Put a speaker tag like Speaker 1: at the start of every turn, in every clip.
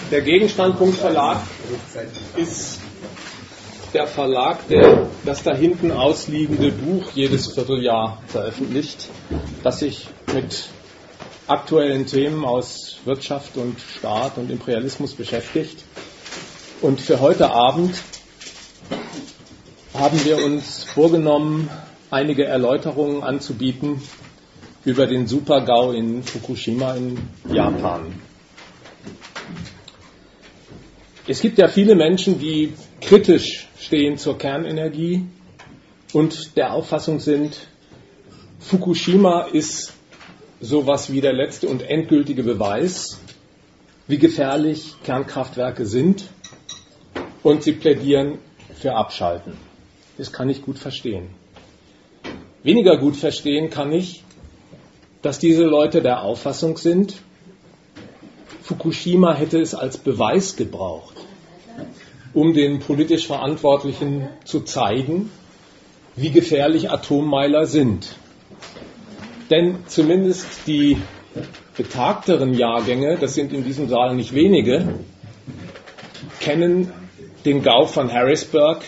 Speaker 1: Der Gegenstandpunkt Verlag ist der Verlag, der das da hinten ausliegende Buch jedes Vierteljahr veröffentlicht, das sich mit aktuellen Themen aus Wirtschaft und Staat und Imperialismus beschäftigt. Und für heute Abend haben wir uns vorgenommen, einige Erläuterungen anzubieten über den Super-GAU in Fukushima in Japan. Es gibt ja viele Menschen, die kritisch stehen zur Kernenergie und der Auffassung sind, Fukushima ist sowas wie der letzte und endgültige Beweis, wie gefährlich Kernkraftwerke sind, und sie plädieren für Abschalten. Das kann ich gut verstehen. Weniger gut verstehen kann ich, dass diese Leute der Auffassung sind, Fukushima hätte es als Beweis gebraucht, um den politisch Verantwortlichen zu zeigen, wie gefährlich Atommeiler sind. Denn zumindest die betagteren Jahrgänge, das sind in diesem Saal nicht wenige, kennen den GAU von Harrisburg,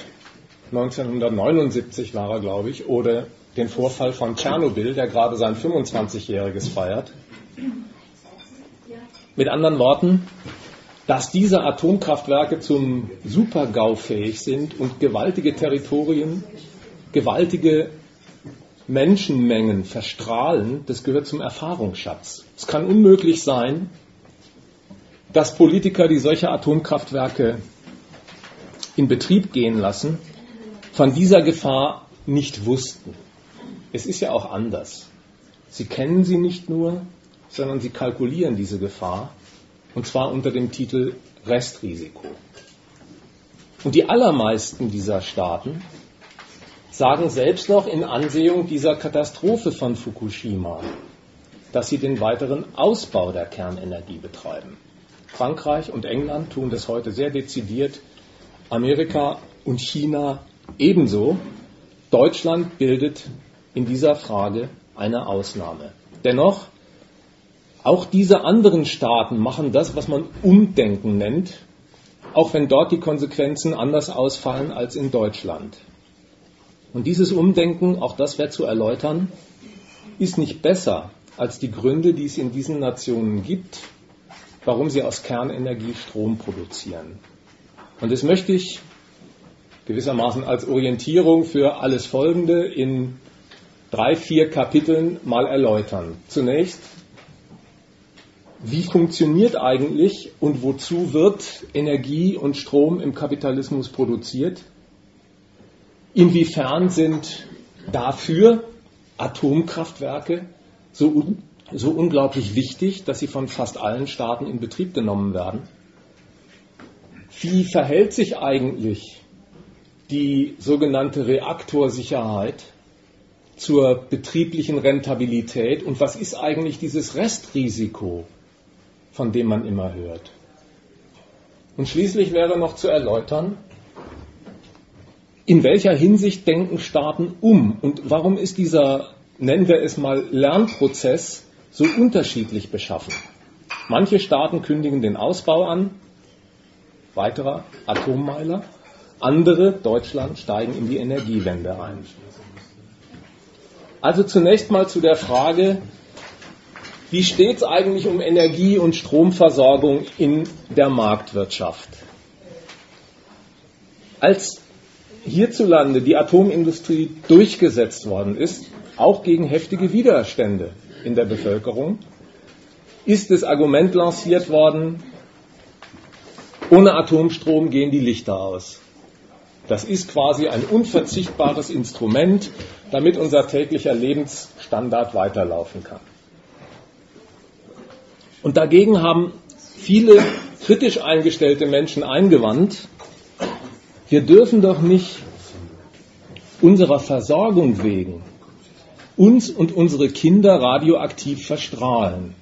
Speaker 1: 1979 war er, glaube ich, oder den Vorfall von Tschernobyl, der gerade sein 25-jähriges feiert. Mit anderen Worten, dass diese Atomkraftwerke zum Super-GAU fähig sind und gewaltige Territorien, gewaltige Menschenmengen verstrahlen, das gehört zum Erfahrungsschatz. Es kann unmöglich sein, dass Politiker, die solche Atomkraftwerke in Betrieb gehen lassen, von dieser Gefahr nicht wussten. Es ist ja auch anders. Sie kennen sie nicht nur, sondern sie kalkulieren diese Gefahr, und zwar unter dem Titel Restrisiko. Und die allermeisten dieser Staaten sagen selbst noch in Ansehung dieser Katastrophe von Fukushima, dass sie den weiteren Ausbau der Kernenergie betreiben. Frankreich und England tun das heute sehr dezidiert, Amerika und China ebenso. Deutschland bildet in dieser Frage eine Ausnahme. Dennoch, auch diese anderen Staaten machen das, was man Umdenken nennt, auch wenn dort die Konsequenzen anders ausfallen als in Deutschland. Und dieses Umdenken, auch das wäre zu erläutern, ist nicht besser als die Gründe, die es in diesen Nationen gibt, warum sie aus Kernenergie Strom produzieren. Und das möchte ich gewissermaßen als Orientierung für alles Folgende in 3-4 Kapiteln mal erläutern. Zunächst, wie funktioniert eigentlich und wozu wird Energie und Strom im Kapitalismus produziert? Inwiefern sind dafür Atomkraftwerke so unglaublich wichtig, dass sie von fast allen Staaten in Betrieb genommen werden? Wie verhält sich eigentlich die sogenannte Reaktorsicherheit zur betrieblichen Rentabilität und was ist eigentlich dieses Restrisiko, von dem man immer hört? Und schließlich wäre noch zu erläutern, in welcher Hinsicht denken Staaten um und warum ist dieser, nennen wir es mal, Lernprozess so unterschiedlich beschaffen? Manche Staaten kündigen den Ausbau an, weiterer Atommeiler, andere, Deutschland, steigen in die Energiewende ein. Also zunächst mal zu der Frage, wie steht es eigentlich um Energie- und Stromversorgung in der Marktwirtschaft? Als hierzulande die Atomindustrie durchgesetzt worden ist, auch gegen heftige Widerstände in der Bevölkerung, ist das Argument lanciert worden, ohne Atomstrom gehen die Lichter aus. Das ist quasi ein unverzichtbares Instrument, damit unser täglicher Lebensstandard weiterlaufen kann. Und dagegen haben viele kritisch eingestellte Menschen eingewandt, wir dürfen doch nicht unserer Versorgung wegen uns und unsere Kinder radioaktiv verstrahlen.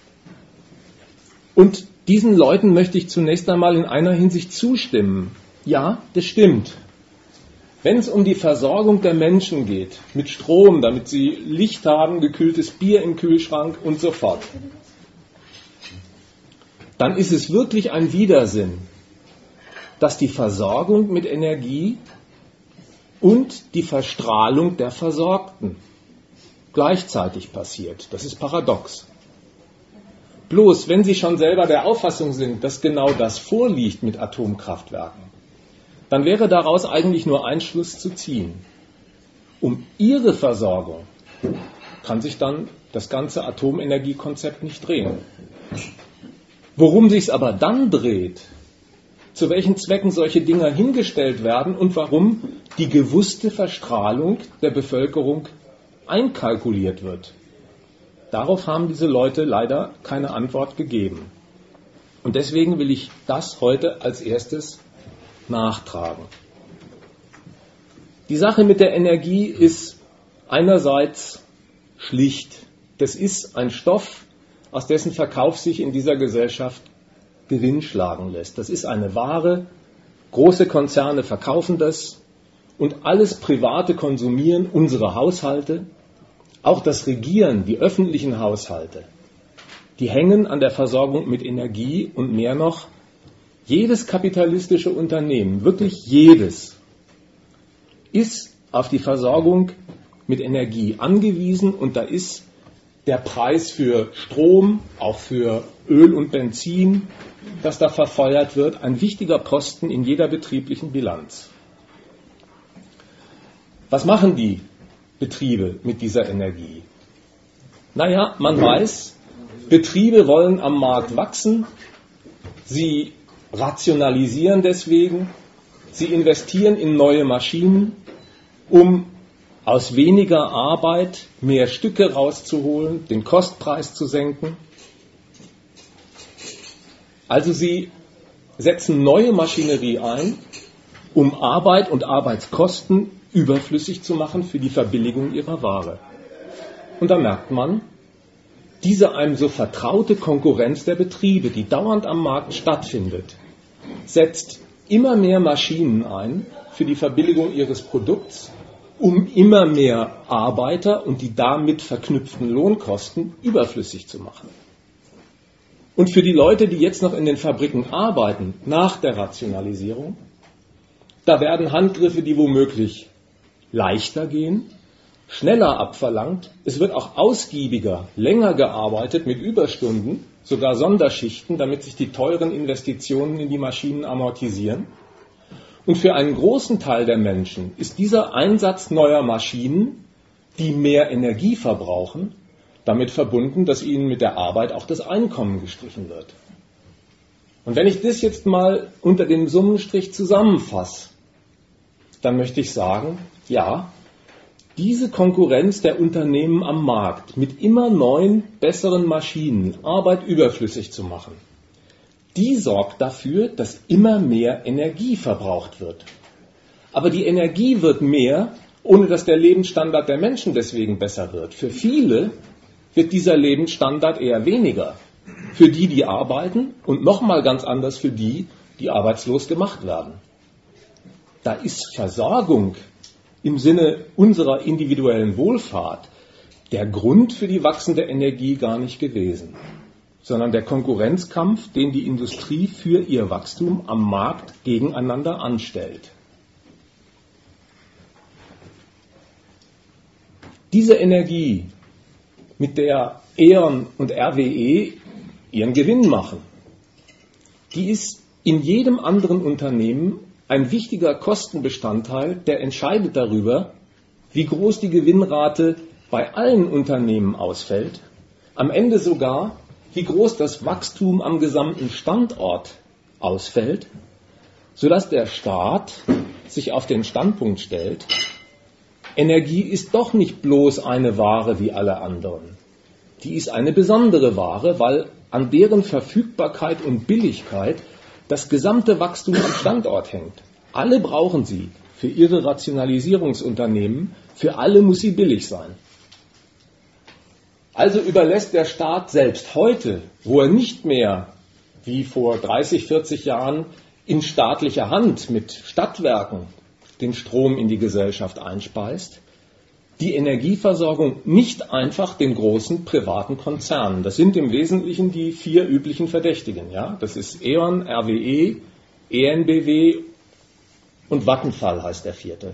Speaker 1: Und diesen Leuten möchte ich zunächst einmal in einer Hinsicht zustimmen. Ja, das stimmt. Wenn es um die Versorgung der Menschen geht, mit Strom, damit sie Licht haben, gekühltes Bier im Kühlschrank und so fort, dann ist es wirklich ein Widersinn, dass die Versorgung mit Energie und die Verstrahlung der Versorgten gleichzeitig passiert. Das ist paradox. Bloß, wenn Sie schon selber der Auffassung sind, dass genau das vorliegt mit Atomkraftwerken, dann wäre daraus eigentlich nur ein Schluss zu ziehen. Um Ihre Versorgung kann sich dann das ganze Atomenergiekonzept nicht drehen. Worum sich es aber dann dreht, zu welchen Zwecken solche Dinger hingestellt werden und warum die gewusste Verstrahlung der Bevölkerung einkalkuliert wird. Darauf haben diese Leute leider keine Antwort gegeben. Und deswegen will ich das heute als erstes nachtragen. Die Sache mit der Energie ist einerseits schlicht. Das ist ein Stoff, aus dessen Verkauf sich in dieser Gesellschaft Gewinn schlagen lässt. Das ist eine Ware, große Konzerne verkaufen das und alles private Konsumieren, unsere Haushalte, auch das Regieren, die öffentlichen Haushalte, die hängen an der Versorgung mit Energie und mehr noch, jedes kapitalistische Unternehmen, wirklich jedes, ist auf die Versorgung mit Energie angewiesen und da ist der Preis für Strom, auch für Öl und Benzin, das da verfeuert wird, ein wichtiger Posten in jeder betrieblichen Bilanz. Was machen die Betriebe mit dieser Energie? Naja, man weiß, Betriebe wollen am Markt wachsen, sie rationalisieren deswegen, sie investieren in neue Maschinen, um aus weniger Arbeit mehr Stücke rauszuholen, den Kostpreis zu senken. Also sie setzen neue Maschinerie ein, um Arbeit und Arbeitskosten überflüssig zu machen für die Verbilligung ihrer Ware. Und da merkt man, diese einem so vertraute Konkurrenz der Betriebe, die dauernd am Markt stattfindet, setzt immer mehr Maschinen ein für die Verbilligung ihres Produkts, um immer mehr Arbeiter und die damit verknüpften Lohnkosten überflüssig zu machen. Und für die Leute, die jetzt noch in den Fabriken arbeiten, nach der Rationalisierung, da werden Handgriffe, die womöglich leichter gehen, schneller abverlangt. Es wird auch ausgiebiger, länger gearbeitet mit Überstunden, sogar Sonderschichten, damit sich die teuren Investitionen in die Maschinen amortisieren. Und für einen großen Teil der Menschen ist dieser Einsatz neuer Maschinen, die mehr Energie verbrauchen, damit verbunden, dass ihnen mit der Arbeit auch das Einkommen gestrichen wird. Und wenn ich das jetzt mal unter dem Summenstrich zusammenfasse, dann möchte ich sagen, ja, diese Konkurrenz der Unternehmen am Markt mit immer neuen, besseren Maschinen Arbeit überflüssig zu machen, die sorgt dafür, dass immer mehr Energie verbraucht wird. Aber die Energie wird mehr, ohne dass der Lebensstandard der Menschen deswegen besser wird. Für viele wird dieser Lebensstandard eher weniger. Für die, die arbeiten und nochmal ganz anders für die, die arbeitslos gemacht werden. Da ist Versorgung im Sinne unserer individuellen Wohlfahrt der Grund für die wachsende Energie gar nicht gewesen, sondern der Konkurrenzkampf, den die Industrie für ihr Wachstum am Markt gegeneinander anstellt. Diese Energie, mit der E.ON und RWE ihren Gewinn machen, die ist in jedem anderen Unternehmen ein wichtiger Kostenbestandteil, der entscheidet darüber, wie groß die Gewinnrate bei allen Unternehmen ausfällt, am Ende sogar, wie groß das Wachstum am gesamten Standort ausfällt, sodass der Staat sich auf den Standpunkt stellt, Energie ist doch nicht bloß eine Ware wie alle anderen. Die ist eine besondere Ware, weil an deren Verfügbarkeit und Billigkeit das gesamte Wachstum am Standort hängt. Alle brauchen sie für ihre Rationalisierungsunternehmen, für alle muss sie billig sein. Also überlässt der Staat selbst heute, wo er nicht mehr wie vor 30, 40 Jahren in staatlicher Hand mit Stadtwerken den Strom in die Gesellschaft einspeist, die Energieversorgung nicht einfach den großen privaten Konzernen. Das sind im Wesentlichen die 4 üblichen Verdächtigen. Ja? Das ist E.ON, RWE, EnBW und Vattenfall heißt der 4.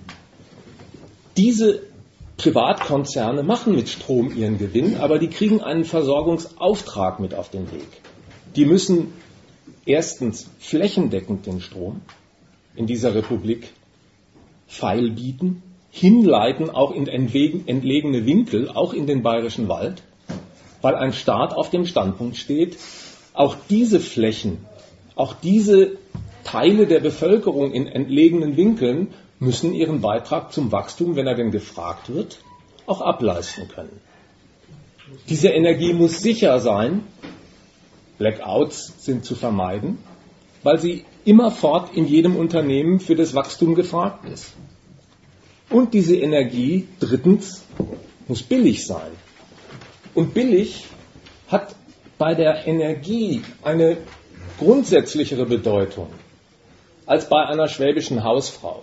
Speaker 1: Diese Privatkonzerne machen mit Strom ihren Gewinn, aber die kriegen einen Versorgungsauftrag mit auf den Weg. Die müssen erstens flächendeckend den Strom in dieser Republik feilbieten, hinleiten auch in entlegene Winkel, auch in den Bayerischen Wald, weil ein Staat auf dem Standpunkt steht, auch diese Flächen, auch diese Teile der Bevölkerung in entlegenen Winkeln müssen ihren Beitrag zum Wachstum, wenn er denn gefragt wird, auch ableisten können. Diese Energie muss sicher sein, Blackouts sind zu vermeiden, weil sie immerfort in jedem Unternehmen für das Wachstum gefragt ist. Und diese Energie, drittens, muss billig sein. Und billig hat bei der Energie eine grundsätzlichere Bedeutung als bei einer schwäbischen Hausfrau.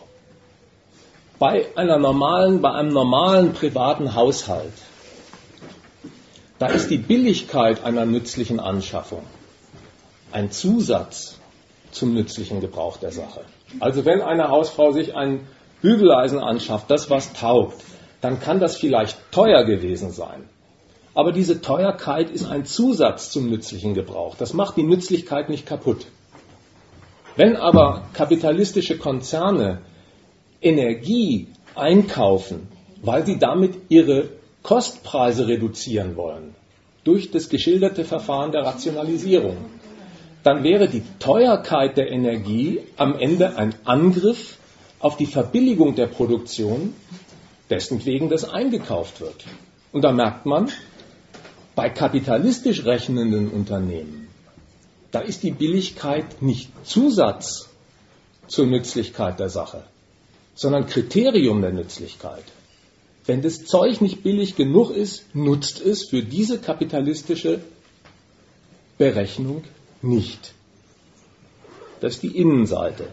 Speaker 1: Bei einem normalen privaten Haushalt, da ist die Billigkeit einer nützlichen Anschaffung ein Zusatz zum nützlichen Gebrauch der Sache. Also wenn eine Hausfrau sich ein Bügeleisen anschafft, das was taugt, dann kann das vielleicht teuer gewesen sein. Aber diese Teuerkeit ist ein Zusatz zum nützlichen Gebrauch. Das macht die Nützlichkeit nicht kaputt. Wenn aber kapitalistische Konzerne Energie einkaufen, weil sie damit ihre Kostpreise reduzieren wollen, durch das geschilderte Verfahren der Rationalisierung, dann wäre die Teuerkeit der Energie am Ende ein Angriff auf die Verbilligung der Produktion, dessen wegen das eingekauft wird. Und da merkt man, bei kapitalistisch rechnenden Unternehmen, da ist die Billigkeit nicht Zusatz zur Nützlichkeit der Sache, sondern Kriterium der Nützlichkeit. Wenn das Zeug nicht billig genug ist, nutzt es für diese kapitalistische Berechnung nicht. Das ist die Innenseite.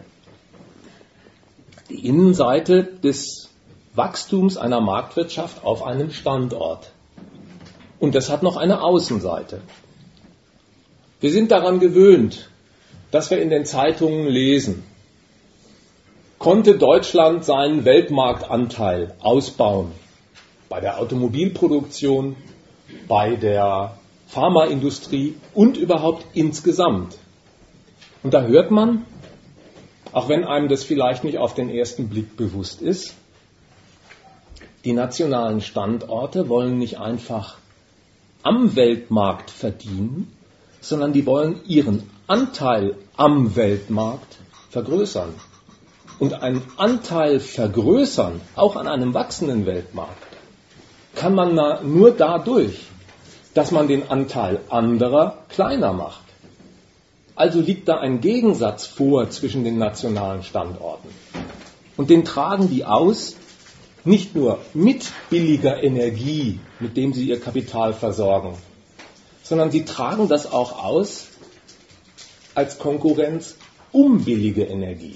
Speaker 1: Die Innenseite des Wachstums einer Marktwirtschaft auf einem Standort. Und das hat noch eine Außenseite. Wir sind daran gewöhnt, dass wir in den Zeitungen lesen, konnte Deutschland seinen Weltmarktanteil ausbauen bei der Automobilproduktion, bei der Pharmaindustrie und überhaupt insgesamt. Und da hört man, auch wenn einem das vielleicht nicht auf den ersten Blick bewusst ist, die nationalen Standorte wollen nicht einfach am Weltmarkt verdienen, sondern die wollen ihren Anteil am Weltmarkt vergrößern. Und einen Anteil vergrößern, auch an einem wachsenden Weltmarkt, kann man nur dadurch, dass man den Anteil anderer kleiner macht. Also liegt da ein Gegensatz vor zwischen den nationalen Standorten. Und den tragen die aus, nicht nur mit billiger Energie, mit dem sie ihr Kapital versorgen, sondern sie tragen das auch aus als Konkurrenz um billige Energie.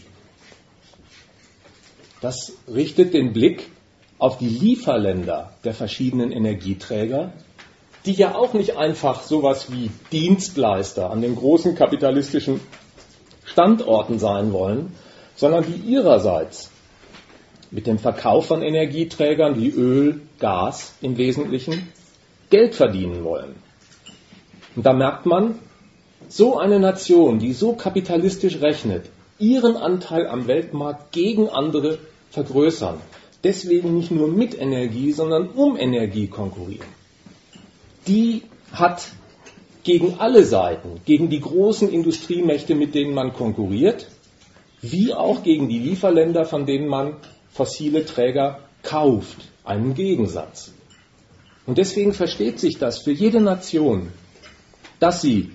Speaker 1: Das richtet den Blick auf die Lieferländer der verschiedenen Energieträger, die ja auch nicht einfach sowas wie Dienstleister an den großen kapitalistischen Standorten sein wollen, sondern die ihrerseits mit dem Verkauf von Energieträgern wie Öl, Gas im Wesentlichen Geld verdienen wollen. Und da merkt man, so eine Nation, die so kapitalistisch rechnet, ihren Anteil am Weltmarkt gegen andere vergrößern, deswegen nicht nur mit Energie, sondern um Energie konkurrieren. Die hat gegen alle Seiten, gegen die großen Industriemächte, mit denen man konkurriert, wie auch gegen die Lieferländer, von denen man fossile Träger kauft, einen Gegensatz. Und deswegen versteht sich das für jede Nation, dass sie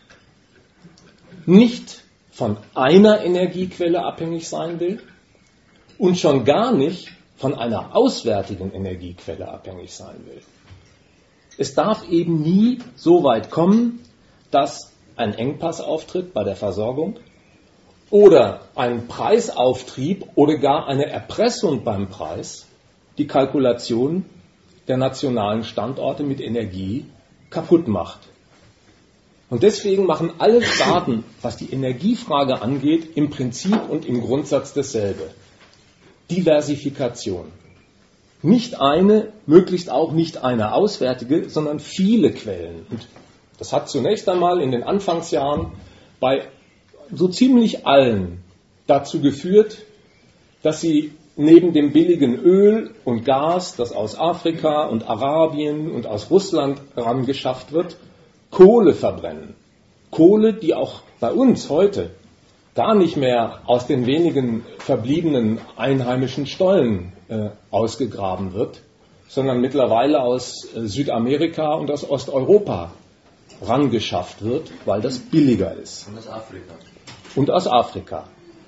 Speaker 1: nicht von einer Energiequelle abhängig sein will und schon gar nicht von einer auswärtigen Energiequelle abhängig sein will. Es darf eben nie so weit kommen, dass ein Engpass auftritt bei der Versorgung oder ein Preisauftrieb oder gar eine Erpressung beim Preis die Kalkulation der nationalen Standorte mit Energie kaputt macht. Und deswegen machen alle Staaten, was die Energiefrage angeht, im Prinzip und im Grundsatz dasselbe. Diversifikation. Nicht eine, möglichst auch nicht eine auswärtige, sondern viele Quellen. Und das hat zunächst einmal in den Anfangsjahren bei so ziemlich allen dazu geführt, dass sie neben dem billigen Öl und Gas, das aus Afrika und Arabien und aus Russland herangeschafft wird, Kohle verbrennen. Kohle, die auch bei uns heute gar nicht mehr aus den wenigen verbliebenen einheimischen Stollen ausgegraben wird, sondern mittlerweile aus Südamerika und aus Osteuropa rangeschafft wird, weil das billiger ist.
Speaker 2: Und aus Afrika.
Speaker 1: Und aus Afrika.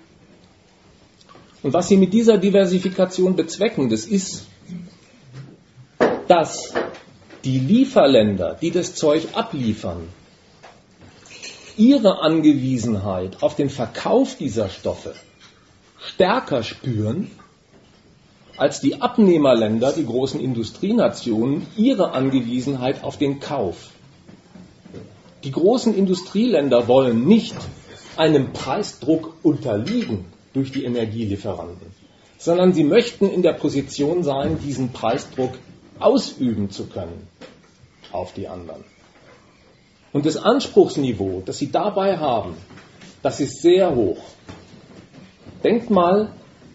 Speaker 1: Und was sie mit dieser Diversifikation bezwecken, das ist, dass die Lieferländer, die das Zeug abliefern, ihre Angewiesenheit auf den Verkauf dieser Stoffe stärker spüren, als die Abnehmerländer, die großen Industrienationen, ihre Angewiesenheit auf den Kauf. Die großen Industrieländer wollen nicht einem Preisdruck unterliegen durch die Energielieferanten, sondern sie möchten in der Position sein, diesen Preisdruck ausüben zu können auf die anderen. Und das Anspruchsniveau, das sie dabei haben, das ist sehr hoch. Denkt mal,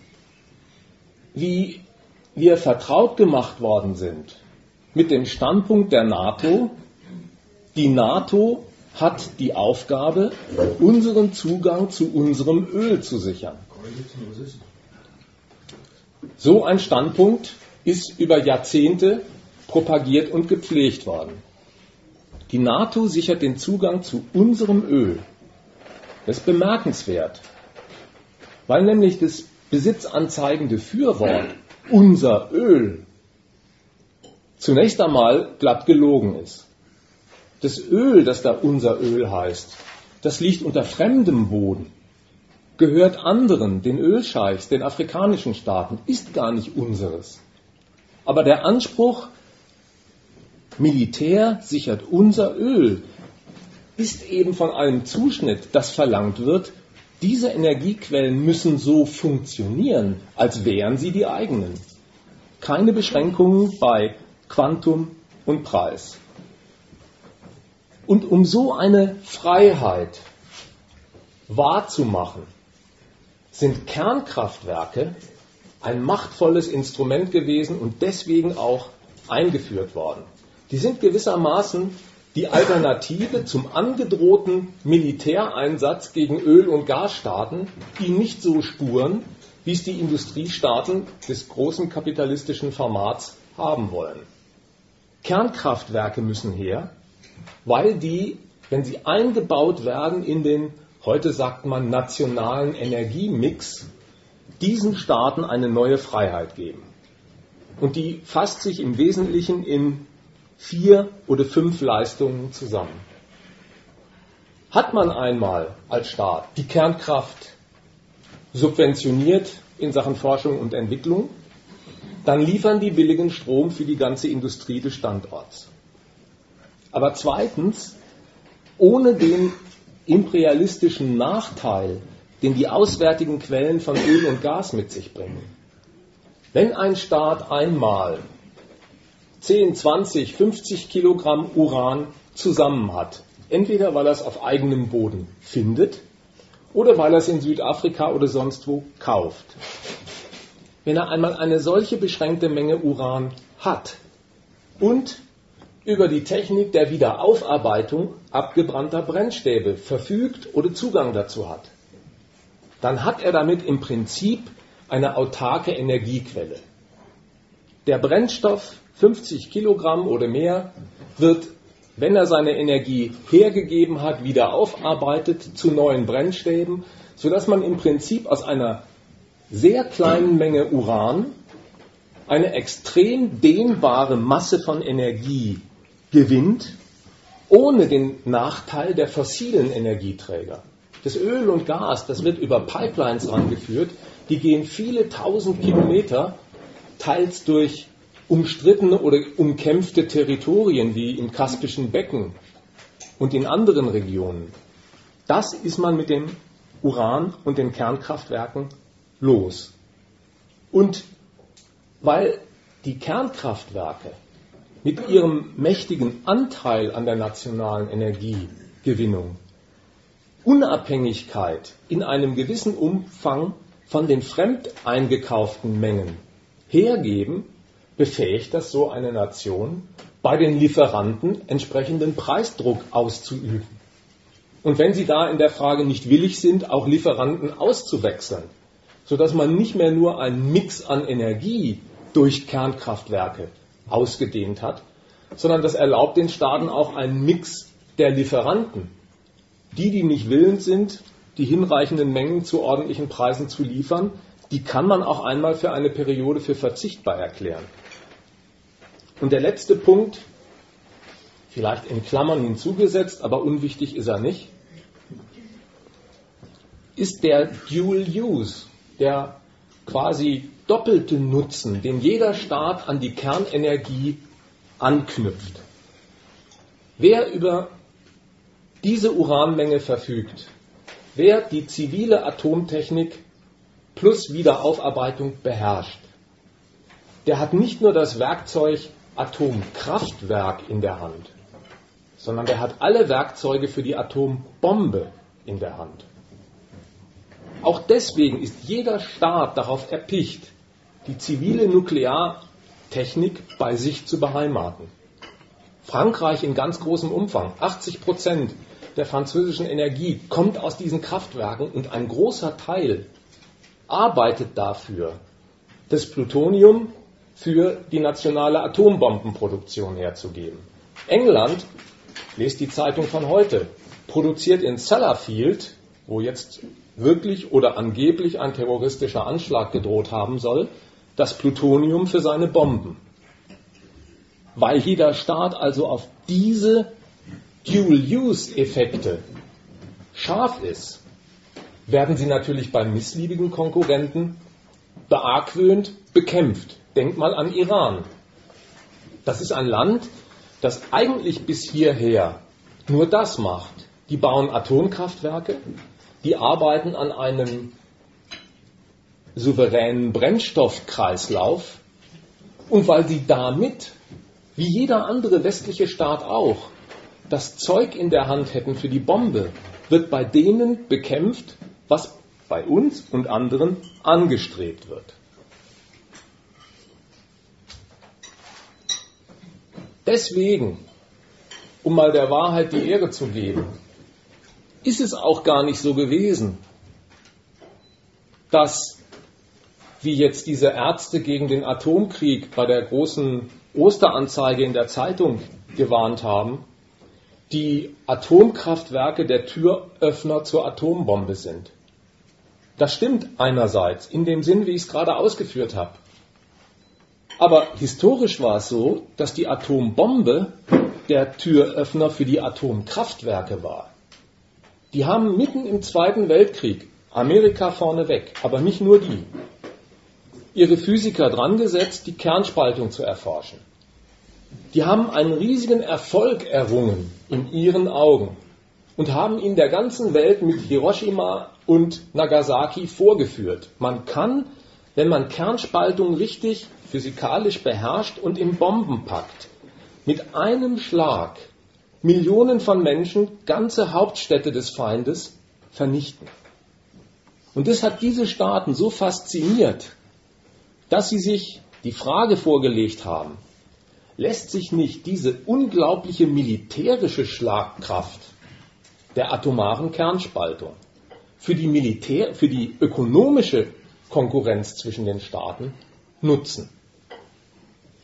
Speaker 1: wie wir vertraut gemacht worden sind mit dem Standpunkt der NATO. Die NATO hat die Aufgabe, unseren Zugang zu unserem Öl zu sichern. So ein Standpunkt ist über Jahrzehnte propagiert und gepflegt worden. Die NATO sichert den Zugang zu unserem Öl. Das ist bemerkenswert, weil nämlich das besitzanzeigende Fürwort unser Öl zunächst einmal glatt gelogen ist. Das Öl, das da unser Öl heißt, das liegt unter fremdem Boden, gehört anderen, den Ölscheichs, den afrikanischen Staaten, ist gar nicht unseres. Aber der Anspruch, Militär sichert unser Öl, ist eben von einem Zuschnitt, das verlangt wird, diese Energiequellen müssen so funktionieren, als wären sie die eigenen. Keine Beschränkungen bei Quantum und Preis. Und um so eine Freiheit wahrzumachen, sind Kernkraftwerke ein machtvolles Instrument gewesen und deswegen auch eingeführt worden. Die sind gewissermaßen die Alternative zum angedrohten Militäreinsatz gegen Öl- und Gasstaaten, die nicht so spuren, wie es die Industriestaaten des großen kapitalistischen Formats haben wollen. Kernkraftwerke müssen her, weil die, wenn sie eingebaut werden in den, heute sagt man, nationalen Energiemix, diesen Staaten eine neue Freiheit geben. Und die fasst sich im Wesentlichen in 4 oder 5 Leistungen zusammen. Hat man einmal als Staat die Kernkraft subventioniert in Sachen Forschung und Entwicklung, dann liefern die billigen Strom für die ganze Industrie des Standorts. Aber zweitens, ohne den imperialistischen Nachteil, den die auswärtigen Quellen von Öl und Gas mit sich bringen. Wenn ein Staat einmal 10, 20, 50 Kilogramm Uran zusammen hat, entweder weil er es auf eigenem Boden findet oder weil er es in Südafrika oder sonst wo kauft. Wenn er einmal eine solche beschränkte Menge Uran hat und über die Technik der Wiederaufarbeitung abgebrannter Brennstäbe verfügt oder Zugang dazu hat, dann hat er damit im Prinzip eine autarke Energiequelle. Der Brennstoff, 50 Kilogramm oder mehr, wird, wenn er seine Energie hergegeben hat, wieder aufarbeitet zu neuen Brennstäben, sodass man im Prinzip aus einer sehr kleinen Menge Uran eine extrem dehnbare Masse von Energie gewinnt, ohne den Nachteil der fossilen Energieträger. Das Öl und Gas, das wird über Pipelines rangeführt, die gehen viele tausend Kilometer, teils durch umstrittene oder umkämpfte Territorien wie im Kaspischen Becken und in anderen Regionen. Das ist man mit dem Uran und den Kernkraftwerken los. Und weil die Kernkraftwerke mit ihrem mächtigen Anteil an der nationalen Energiegewinnung Unabhängigkeit in einem gewissen Umfang von den fremd eingekauften Mengen hergeben, befähigt das so eine Nation, bei den Lieferanten entsprechenden Preisdruck auszuüben. Und wenn sie da in der Frage nicht willig sind, auch Lieferanten auszuwechseln, sodass man nicht mehr nur einen Mix an Energie durch Kernkraftwerke ausgedehnt hat, sondern das erlaubt den Staaten auch einen Mix der Lieferanten. Die nicht willens sind, die hinreichenden Mengen zu ordentlichen Preisen zu liefern, die kann man auch einmal für eine Periode für verzichtbar erklären. Und der letzte Punkt, vielleicht in Klammern hinzugesetzt, aber unwichtig ist er nicht, ist der Dual Use, der quasi doppelte Nutzen, den jeder Staat an die Kernenergie anknüpft. Wer über diese Uranmenge verfügt, wer die zivile Atomtechnik plus Wiederaufarbeitung beherrscht, der hat nicht nur das Werkzeug Atomkraftwerk in der Hand, sondern der hat alle Werkzeuge für die Atombombe in der Hand. Auch deswegen ist jeder Staat darauf erpicht, die zivile Nukleartechnik bei sich zu beheimaten. Frankreich in ganz großem Umfang, 80% der französischen Energie kommt aus diesen Kraftwerken und ein großer Teil arbeitet dafür, das Plutonium für die nationale Atombombenproduktion herzugeben. England, lest die Zeitung von heute, produziert in Sellafield, wo jetzt wirklich oder angeblich ein terroristischer Anschlag gedroht haben soll, das Plutonium für seine Bomben. Weil jeder Staat also auf diese Dual-Use-Effekte scharf ist, werden sie natürlich beim missliebigen Konkurrenten beargwöhnt, bekämpft. Denkt mal an Iran. Das ist ein Land, das eigentlich bis hierher nur das macht. Die bauen Atomkraftwerke, die arbeiten an einem souveränen Brennstoffkreislauf und weil sie damit, wie jeder andere westliche Staat auch, das Zeug in der Hand hätten für die Bombe, wird bei denen bekämpft, was bei uns und anderen angestrebt wird. Deswegen, um mal der Wahrheit die Ehre zu geben, ist es auch gar nicht so gewesen, dass, wie jetzt diese Ärzte gegen den Atomkrieg bei der großen Osteranzeige in der Zeitung gewarnt haben, die Atomkraftwerke der Türöffner zur Atombombe sind. Das stimmt einerseits, in dem Sinn, wie ich es gerade ausgeführt habe. Aber historisch war es so, dass die Atombombe der Türöffner für die Atomkraftwerke war. Die haben mitten im Zweiten Weltkrieg, Amerika vorneweg, aber nicht nur die, ihre Physiker dran gesetzt, die Kernspaltung zu erforschen. Die haben einen riesigen Erfolg errungen in ihren Augen und haben ihn der ganzen Welt mit Hiroshima und Nagasaki vorgeführt. Man kann, wenn man Kernspaltung richtig physikalisch beherrscht und in Bomben packt, mit einem Schlag Millionen von Menschen ganze Hauptstädte des Feindes vernichten. Und das hat diese Staaten so fasziniert, dass sie sich die Frage vorgelegt haben, lässt sich nicht diese unglaubliche militärische Schlagkraft der atomaren Kernspaltung für die ökonomische Konkurrenz zwischen den Staaten nutzen.